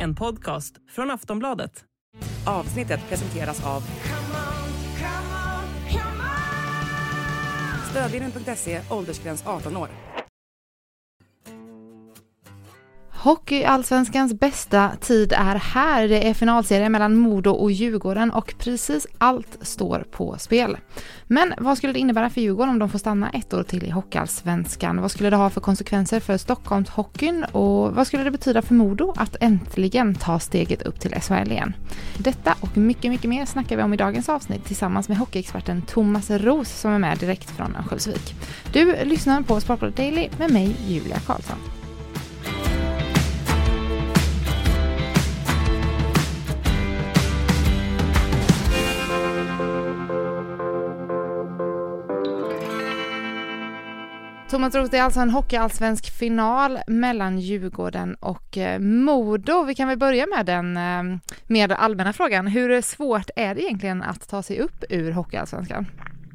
en podcast från Aftonbladet. Avsnittet presenteras av Stödvinnen.se, åldersgräns 18 år. Hockeyallsvenskans bästa tid är här. Det är finalserien mellan Modo och Djurgården och precis allt står på spel. Men vad skulle det innebära för Djurgården om de får stanna ett år till i Hockeyallsvenskan? Vad skulle det ha för konsekvenser för Stockholms hockeyn? Och vad skulle det betyda för Modo att äntligen ta steget upp till SHL igen? Detta och mycket, mycket mer snackar vi om i dagens avsnitt tillsammans med hockeyexperten Thomas Ros som är med direkt från Örnsköldsvik. Du lyssnar på Sportbladet Daily med mig, Julia Karlsson. Thomas Ros, det är alltså en hockeyallsvensk final mellan Djurgården och Modo. Vi kan väl börja med den mer allmänna frågan. Hur svårt är det egentligen att ta sig upp ur hockeyallsvenskan?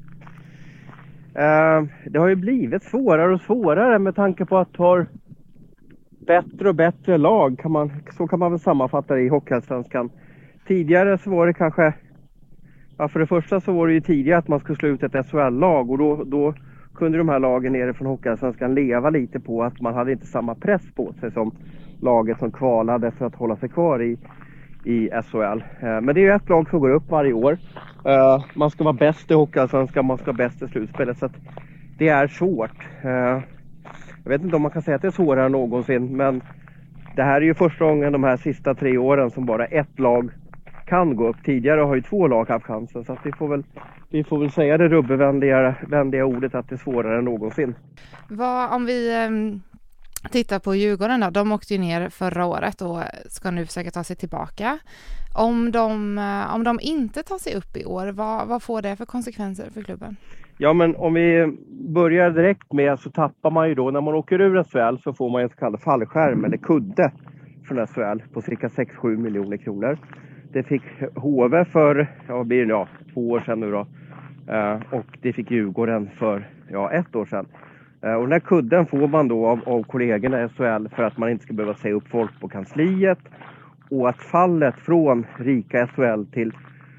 Det har ju blivit svårare och svårare med tanke på att ha bättre och bättre lag. Så kan man väl sammanfatta det i hockeyallsvenskan. Tidigare så var det kanske, för det första så var det ju tidigare att man skulle slå ut ett SHL-lag och då kunde de här lagen nere från Hockeyallsvenskan leva lite på att man hade inte samma press på sig som laget som kvalade för att hålla sig kvar i SHL. Men det är ju ett lag som går upp varje år. Man ska vara bäst i Hockeyallsvenskan, man ska vara bäst i slutspelet, så att det är svårt. Jag vet inte om man kan säga att det är svårare än någonsin, men det här är ju första gången de här sista 3 åren som bara ett lag kan gå upp. Tidigare har ju 2 lag haft chansen, så att vi får väl säga det rubbevänliga ordet att det är svårare än någonsin. Om vi tittar på Djurgården då, de åkte ju ner förra året och ska nu försöka ta sig tillbaka. Om de inte tar sig upp i år, vad får det för konsekvenser för klubben? Ja, men om vi börjar direkt med så tappar man ju då, när man åker ur SHL så får man en så kallad fallskärm eller kudde från SHL på cirka 6-7 miljoner kronor. Det fick HV för, 2 år sedan nu då. Och det fick Djurgården för 1 år sedan. Och den här kudden får man då av kollegorna i SHL för att man inte ska behöva säga upp folk på kansliet. Och att fallet från rika SHL till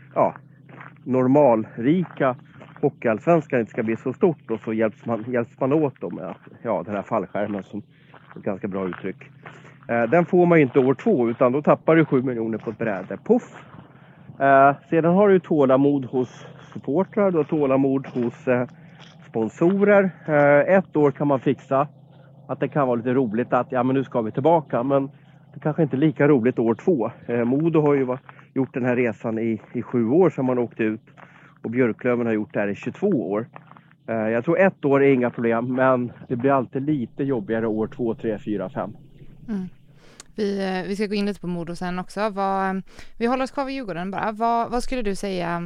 normalrika hockeyallsvenskan inte ska bli så stort. Och så hjälps man åt dem med den här fallskärmen som är ett ganska bra uttryck. Den får man ju inte år 2 utan då tappar du 7 miljoner på ett bräde. Puff! Sedan har du tålamod hos supportrar, du har tålamod hos sponsorer. 1 år kan man fixa att det kan vara lite roligt att men nu ska vi tillbaka, men det kanske inte är lika roligt år 2. Modo har ju gjort den här resan i 7 år sedan man åkte ut och Björklöven har gjort det här i 22 år. Jag tror 1 år är inga problem, men det blir alltid lite jobbigare år 2, 3, 4, 5. Mm. Vi ska gå in lite på Modo sen också. Vi håller oss kvar vid Djurgården bara. Vad skulle du säga,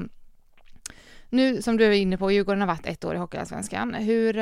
nu som du är inne på, Djurgården har varit 1 år i Hockeyallsvenskan.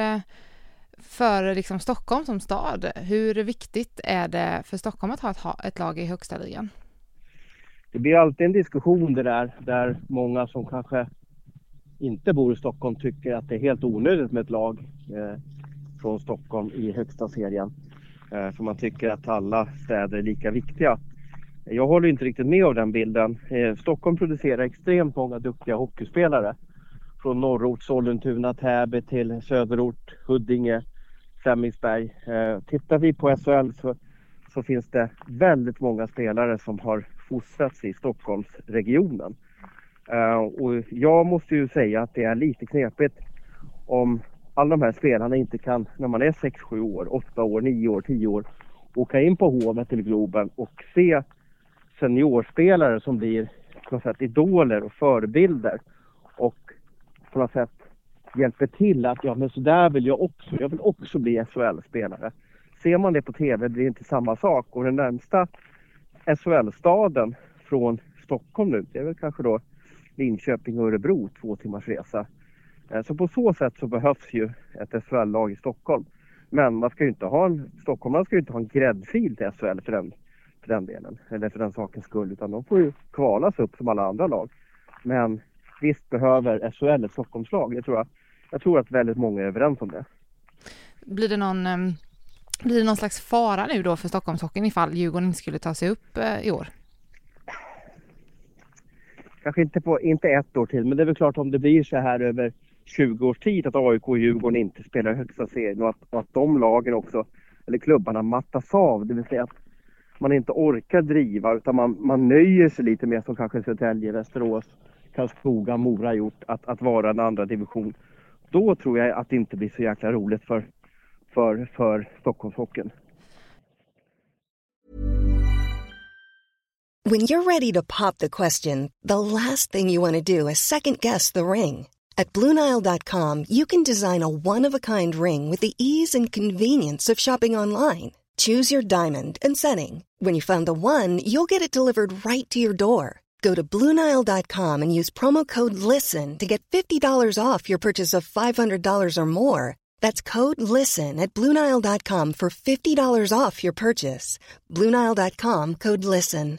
För liksom Stockholm som stad, hur viktigt är det för Stockholm att ha ett lag i högsta ligan? Det blir alltid en diskussion där många som kanske inte bor i Stockholm tycker att det är helt onödigt med ett lag från Stockholm i högsta serien. För man tycker att alla städer är lika viktiga. Jag håller inte riktigt med av den bilden. Stockholm producerar extremt många duktiga hockeyspelare. Från norrort, Sollentuna, Täby till söderort, Huddinge, Flemingsberg. Tittar vi på SHL så finns det väldigt många spelare som har fostrats i Stockholmsregionen. Och jag måste ju säga att det är lite knepigt om alla de här spelarna inte kan, när man är 6-7 år, 8 år, 9 år, 10 år, åka in på Hovet till Globen och se seniorspelare som blir på något sätt idoler och förebilder och på något sätt hjälper till att men så där vill jag vill också bli SHL-spelare. Ser man det på tv blir det inte samma sak, och den närmsta SHL-staden från Stockholm nu, det är väl kanske då Linköping och Örebro, 2 timmars resa. Så på så sätt så behövs ju ett SHL-lag i Stockholm. Men man ska ju inte ha stockholmarna ska ju inte ha en gräddfil till SHL för den delen. Eller för den sakens skull. Utan de får ju kvalas upp som alla andra lag. Men visst behöver SHL ett Stockholmslag. Jag tror att väldigt många är överens om det. Blir det någon Blir det någon slags fara nu då för Stockholmshockeyn ifall Djurgården inte skulle ta sig upp i år? Kanske inte ett år till, men det är väl klart om det blir så här över 20 års tid att AIK och Djurgården inte spelar högsta serien och att de lagen också, eller klubbarna, mattas av. Det vill säga att man inte orkar driva utan man nöjer sig lite mer som kanske Södertälje, Västerås, Karlskoga, Mora gjort att vara en andra division. Då tror jag att det inte blir så jäkla roligt för Stockholmshockeyn. When you're ready to pop the question, the last thing you want to do is second-guess the ring. At BlueNile.com, you can design a one-of-a-kind ring with the ease and convenience of shopping online. Choose your diamond and setting. When you find the one, you'll get it delivered right to your door. Go to BlueNile.com and use promo code LISTEN to get $50 off your purchase of $500 or more. That's code LISTEN at BlueNile.com for $50 off your purchase. BlueNile.com, code LISTEN.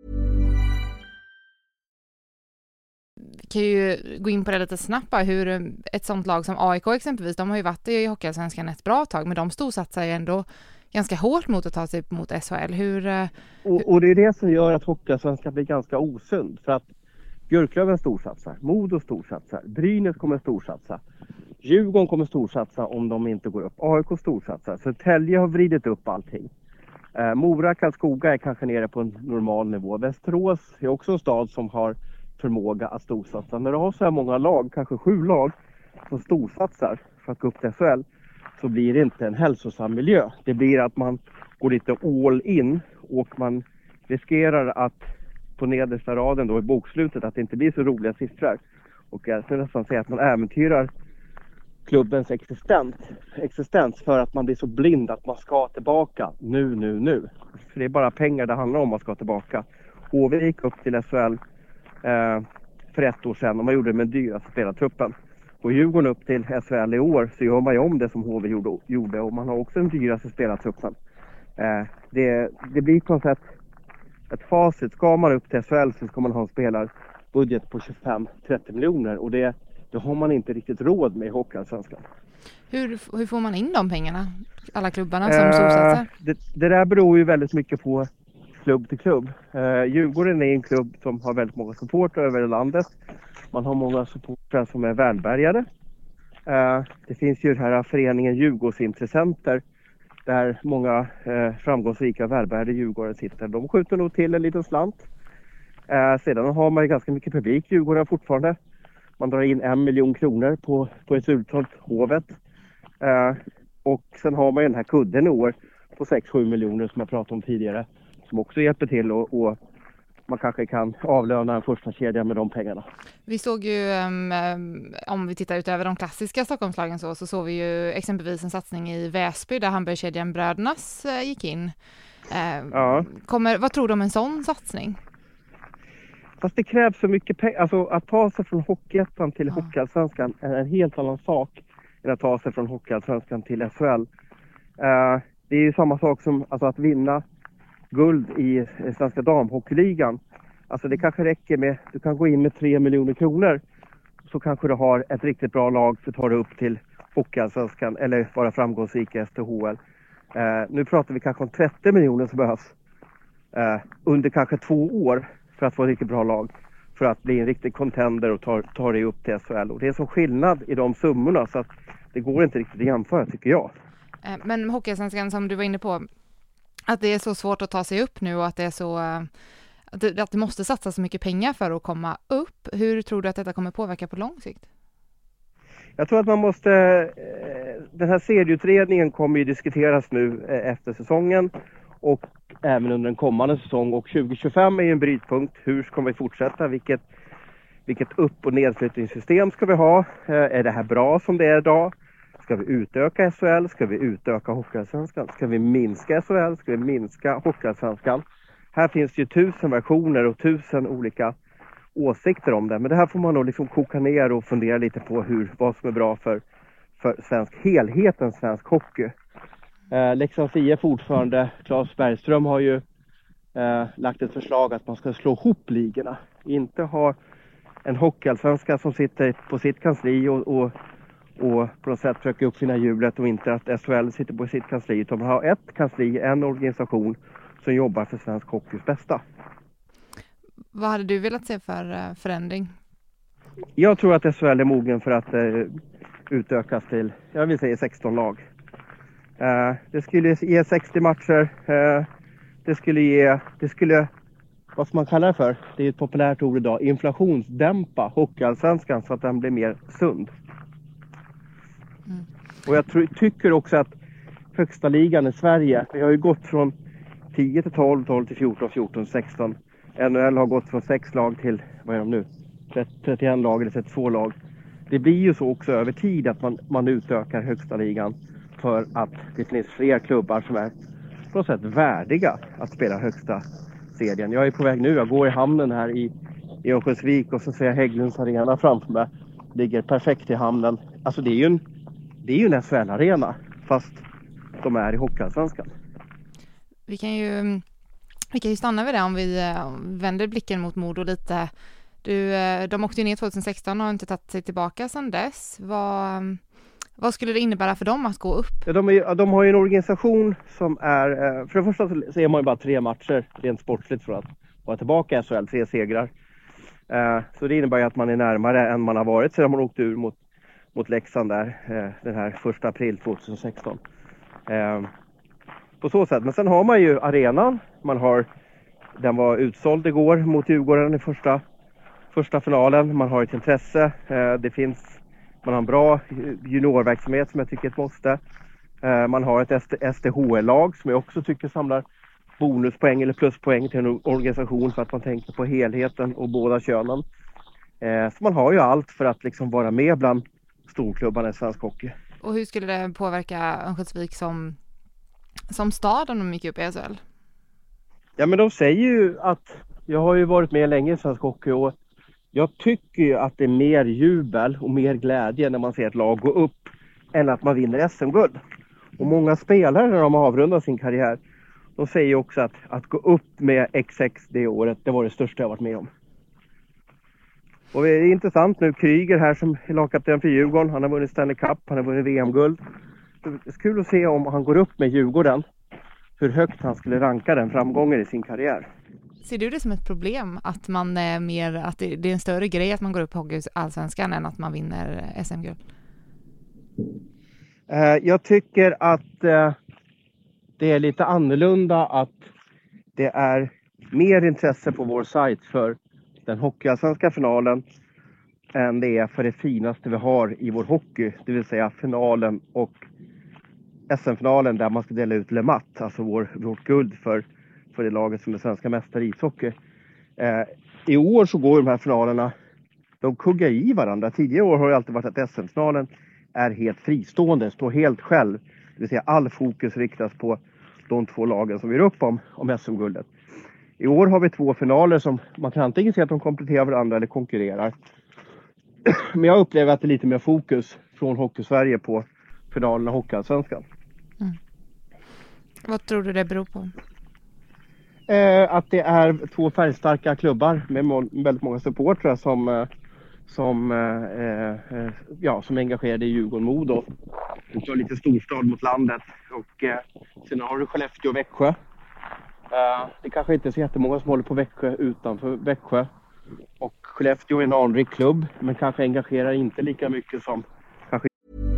Vi kan ju gå in på det lite snabbt, hur ett sånt lag som AIK exempelvis, de har ju varit i Hockeyallsvenskan ett bra tag, men de storsatsar ju ändå ganska hårt mot att ta sig mot SHL. Och det är det som gör att Hockeyallsvenskan blir ganska osund, för att Björklöven storsatsar, Modo storsatsar, Brynäs kommer storsatsa, Djurgården kommer storsatsa om de inte går upp, AIK storsatsar, så Tälje har vridit upp allting. Mora, Karlskoga är kanske nere på en normal nivå. Västerås är också en stad som har förmåga att storsatsa. När du har så här många lag, kanske 7 lag som storsatsar för att gå upp till SHL, så blir det inte en hälsosam miljö. Det blir att man går lite all in och man riskerar att på nedersta raden då i bokslutet att det inte blir så roliga siffror. Och jag skulle nästan säga att man äventyrar klubbens existens för att man blir så blind att man ska tillbaka nu. För det är bara pengar det handlar om man ska tillbaka. HV gick upp till SHL för 1 år sedan och man gjorde det med dyraste spelartruppen. Och Djurgården upp till SHL i år så gör man ju om det som HV gjorde och man har också den dyraste spelartruppen. Det blir på något sätt ett facit. Ska man upp till SHL så ska man ha en spelarbudget på 25-30 miljoner och det har man inte riktigt råd med i Hockeyallsvenskan. Hur får man in de pengarna? Alla klubbarna som storsatsar? Det där beror ju väldigt mycket på klubb till klubb. Djurgården är en klubb som har väldigt många supportrar över landet. Man har många supportrar som är välbärgade. Det finns ju den här föreningen Djurgårdsintressenter där många framgångsrika välbärgade Djurgården sitter. De skjuter nog till en liten slant. Sedan har man ju ganska mycket publik Djurgården fortfarande. Man drar in 1 miljon kronor på ett utsålt Hovet. Och sen har man ju den här kudden i år på 6-7 miljoner som jag pratade om tidigare. Som också hjälper till och man kanske kan avlöna en första kedja med de pengarna. Vi såg ju, om vi tittar utöver de klassiska Stockholmslagen så såg vi ju exempelvis en satsning i Väsby där Hamburgkedjan Brödernas gick in. Ja. Vad tror du om en sån satsning? Fast det krävs så mycket pengar. Alltså att ta sig från Hockeyettan till Hockeyallsvenskan är en helt annan sak än att ta sig från Hockeyallsvenskan till SHL. Det är ju samma sak som alltså, att vinna guld i Svenska damhockeyligan. Alltså det kanske räcker med, du kan gå in med 3 miljoner kronor så kanske du har ett riktigt bra lag för att ta dig upp till Hockeyallsvenskan eller vara framgångsrik i SHL. Nu pratar vi kanske om 30 miljoner som behövs under kanske 2 år för att få ett riktigt bra lag. För att bli en riktig contender och ta dig upp till SHL. Och det är så skillnad i de summorna så att det går inte riktigt att jämföra tycker jag. Men Hockeyallsvenskan som du var inne på, att det är så svårt att ta sig upp nu och att det är så att det måste satsa så mycket pengar för att komma upp. Hur tror du att detta kommer påverka på lång sikt? Jag tror att man måste, den här serieutredningen kommer ju diskuteras nu efter säsongen och även under en kommande säsong och 2025 är ju en brytpunkt. Hur ska vi fortsätta? Vilket upp- och nedflyttningssystem ska vi ha? Är det här bra som det är idag? Ska vi utöka SHL? Ska vi utöka Hockeyallsvenskan? Ska vi minska SHL? Ska vi minska Hockeyallsvenskan? Här finns ju 1000 versioner och 1000 olika åsikter om det. Men det här får man nog liksom koka ner och fundera lite på vad som är bra för helheten svensk hockey. Leksands IF ordförande Claes Bergström har ju lagt ett förslag att man ska slå ihop ligorna. Inte ha en Hockeyallsvenska som sitter på sitt kansli och på något sätt försöka uppfinna hjulet och inte att SHL sitter på sitt kansli. Utan man har ett kansli, en organisation som jobbar för svensk hockeys bästa. Vad hade du velat se för förändring? Jag tror att SHL är mogen för att utökas till, jag vill säga 16 lag. Det skulle ge 60 matcher. Det skulle, vad ska man kalla det för? Det är ett populärt ord idag. Inflationsdämpa hockeyallsvenskan så att den blir mer sund. Och jag tycker också att högsta ligan i Sverige, vi har ju gått från 10 till 12, 12 till 14, 14 till 16. NHL har gått från 6 lag till, vad är de nu? 31 lag eller 32 lag. Det blir ju så också över tid att man utökar högsta ligan för att det finns fler klubbar som är på något sätt värdiga att spela högsta serien. Jag är på väg nu, jag går i hamnen här i Örnsköldsvik och så ser jag Hägglunds arena framför mig. Ligger perfekt i hamnen. Alltså det är ju en SHL-arena fast de är i hockeyallsvenskan. Vi kan ju stanna vid det om vi vänder blicken mot Modo lite. De åkte ju ner 2016 och har inte tagit sig tillbaka sedan dess. Vad skulle det innebära för dem att gå upp? Ja, de har ju en organisation som är... För det första så är man ju bara 3 matcher rent sportsligt för att vara tillbaka i SHL, 3 segrar. Så det innebär ju att man är närmare än man har varit sedan man åkte ur mot Leksand där den här 1 april 2016. På så sätt. Men sen har man ju arenan. Den var utsåld igår mot Djurgården i första finalen. Man har ett intresse. Man har en bra juniorverksamhet som jag tycker är ett måste. Man har ett SDHL-lag som jag också tycker samlar bonuspoäng eller pluspoäng till en organisation för att man tänker på helheten och båda könen. Så man har ju allt för att liksom vara med bland storklubbarna i svensk hockey. Och hur skulle det påverka Örnsköldsvik som stad om de gick upp i SHL? Ja, men de säger ju att jag har ju varit med länge i svensk hockey och jag tycker ju att det är mer jubel och mer glädje när man ser ett lag gå upp än att man vinner SM-guld. Och många spelare när de avrundar sin karriär, de säger också att gå upp med XX det året, det var det största jag varit med om. Och det är intressant nu, Kryger här som är lagkapten för Djurgården, han har vunnit Stanley Cup, han har vunnit VM-guld. Det är kul att se om han går upp med Djurgården, hur högt han skulle ranka den framgången i sin karriär. Ser du det som ett problem att man är mer, att det är en större grej att man går upp på hockeyallsvenskan än att man vinner SM-guld? Jag tycker att det är lite annorlunda att det är mer intresse på vår sajt för den hockeyallsvenska finalen än det är för det finaste vi har i vår hockey, det vill säga finalen och SM-finalen där man ska dela ut Le Mat, alltså vårt guld för det laget som är svenska mästare i ishockey. I år så går de här finalerna, de kuggar i varandra. Tidigare år har det alltid varit att SM-finalen är helt fristående, står helt själv. Det vill säga all fokus riktas på de 2 lagen som gör upp om SM-guldet. I år har vi 2 finaler som man kan antingen se att de kompletterar varandra eller konkurrerar. Men jag upplever att det är lite mer fokus från Hockey-Sverige på finalerna hockeyallsvenskan. Vad tror du det beror på? Att det är 2 färgstarka klubbar med väldigt många supportrar som är engagerade i Djurgården Modo. Det är lite storstad mot landet. Och sen har du Skellefteå och Växjö. Det kanske inte är så jättemånga som håller på Växjö utanför Växjö. Och Skellefteå är en anrik klubb, men kanske engagerar inte lika mycket som kanske.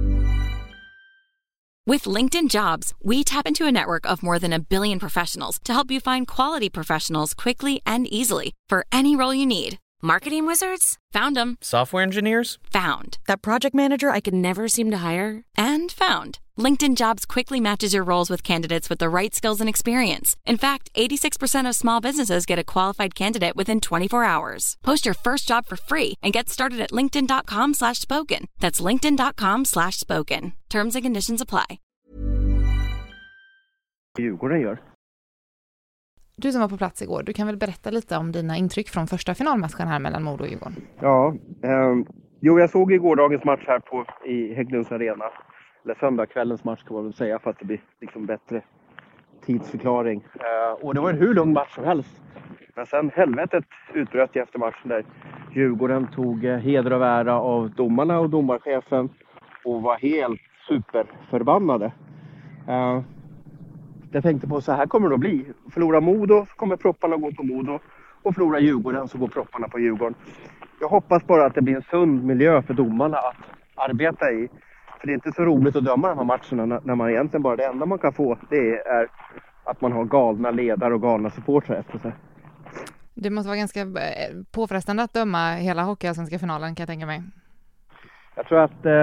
With LinkedIn Jobs, we tap into a network of more than 1 billion professionals to help you find quality professionals quickly and easily for any role you need. Marketing wizards? Found them. Software engineers? Found. That project manager I could never seem to hire? And found. LinkedIn Jobs quickly matches your roles with candidates with the right skills and experience. In fact, 86% of small businesses get a qualified candidate within 24 hours. Post your first job for free and get started at linkedin.com/spoken. That's linkedin.com/spoken. Terms and conditions apply. Djurgården gör. Du som var på plats igår, du kan väl berätta lite om dina intryck från första finalmatchen här mellan Modo och Djurgården? Ja, jag såg i gårdagens match här i Hägglunds arena. Eller söndagskvällens match kan man väl säga för att det blir liksom bättre tidsförklaring. Och det var en hur lång match som helst. Men sen helvetet utbröt efter matchen där Djurgården tog heder och ära av domarna och domarchefen. och var helt superförbannade. Jag tänkte på så här kommer det att bli. Förlorar Modo så kommer propparna gå på Modo. Och förlorar Djurgården så går propparna på Djurgården. Jag hoppas bara att det blir en sund miljö för domarna att arbeta i. För det är inte så roligt att döma de här matcherna när man egentligen bara det enda man kan få det är att man har galna ledare och galna supportrar efter sig. Det måste vara ganska påfrestande att döma hela hockeyallsvenska finalen, kan jag tänka mig. Jag tror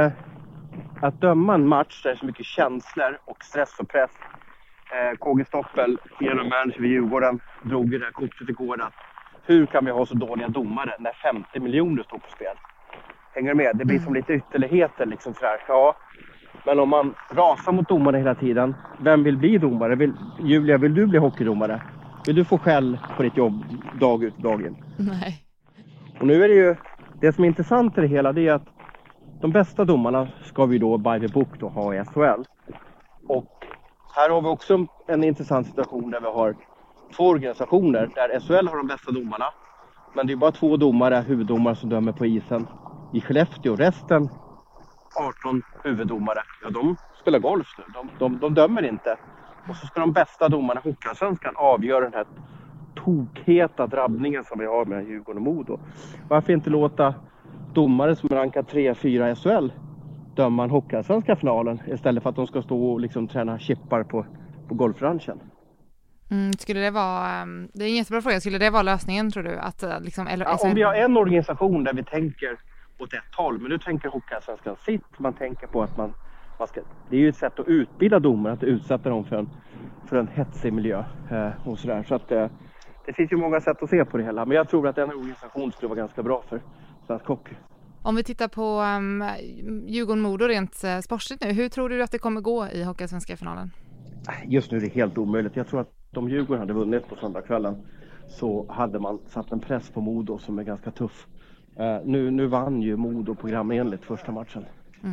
att döma en match där det är så mycket känslor och stress och press. KG Stoppel genom manager vid Djurgården drog det där kortet igår att hur kan vi ha så dåliga domare när 50 miljoner står på spel? Hänger du med? Det blir som lite ytterligheter liksom sådär. Ja, men om man rasar mot domare hela tiden, vem vill bli domare? Julia, vill du bli hockeydomare? Vill du få skäll på ditt jobb dag ut och dag in? Nej. Och nu är det ju, det som är intressant i det hela det är att de bästa domarna ska vi då by the book då ha i SHL. Och här har vi också en intressant situation där vi har 2 organisationer där SHL har de bästa domarna. Men det är bara 2 domare, huvuddomare som dömer på isen i Skellefteå. Resten 18 huvuddomare, ja de spelar golf nu. De dömer inte. Och så ska de bästa domarna i Hockeyallsvenskan avgöra den här tokheta drabbningen som vi har med Djurgården och Modo. Varför inte låta domare som rankar 3-4 i SHL döma en Hockeyallsvenska finalen istället för att de ska stå och liksom träna chippar på golfranchen? Skulle det vara, det är en jättebra fråga, skulle det vara lösningen tror du? Att, liksom, eller, ja, om vi har en organisation där vi tänker åt ett håll, men du tänker Hockeyallsvenskan sitt, man tänker på att man ska, det är ju ett sätt att utbilda domare, att utsätta dem för en hetsig miljö och sådär. Så att det finns ju många sätt att se på det hela, men jag tror att en organisation skulle vara ganska bra för svensk hockey. Om vi tittar på Djurgården-Modo rent sportsligt nu, hur tror du att det kommer gå i Hockeyallsvenska finalen? Just nu är det helt omöjligt. Jag tror att om Djurgården hade vunnit på söndagskvällen så hade man satt en press på Modo som är ganska tuff. Nu vann ju Modo programenligt första matchen.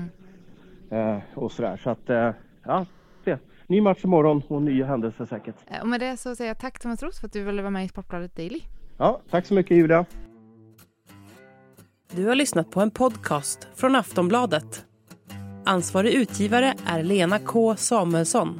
Och sådär. Så att, ja, det. Ny match imorgon och nya händelser säkert. Och med det så säger jag tack Thomas Roos för att du ville vara med i Sportbladet Daily. Ja, tack så mycket Julia. Du har lyssnat på en podcast från Aftonbladet. Ansvarig utgivare är Lena K. Samuelsson.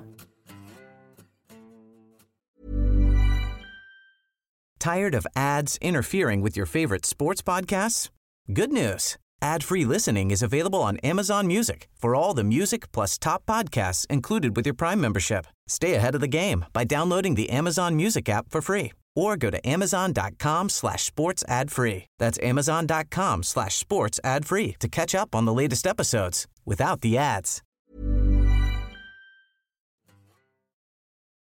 Tired of ads interfering with your favorite sports podcasts? Good news. Ad-free listening is available on Amazon Music for all the music plus top podcasts included with your Prime membership. Stay ahead of the game by downloading the Amazon Music app for free or go to amazon.com/sports ad free. That's amazon.com/sports ad free to catch up on the latest episodes without the ads.